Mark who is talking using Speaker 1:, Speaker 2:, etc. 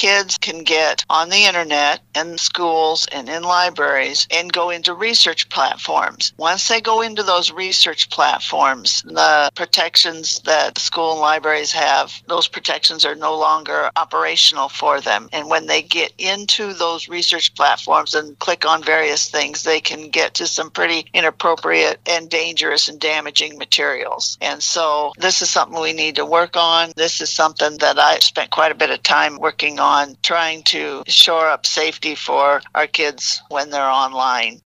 Speaker 1: kids can get on the internet in schools and in libraries and go into research platforms. Once they go into those research platforms, the protections that school and libraries have, those protections are no longer operational for them. And when they get into those research platforms and click on various things, they can get to some pretty inappropriate and dangerous and damaging materials. And so this is something we need to work on. This is something that I spent quite a bit of time working on, trying to shore up safety for our kids when they're online.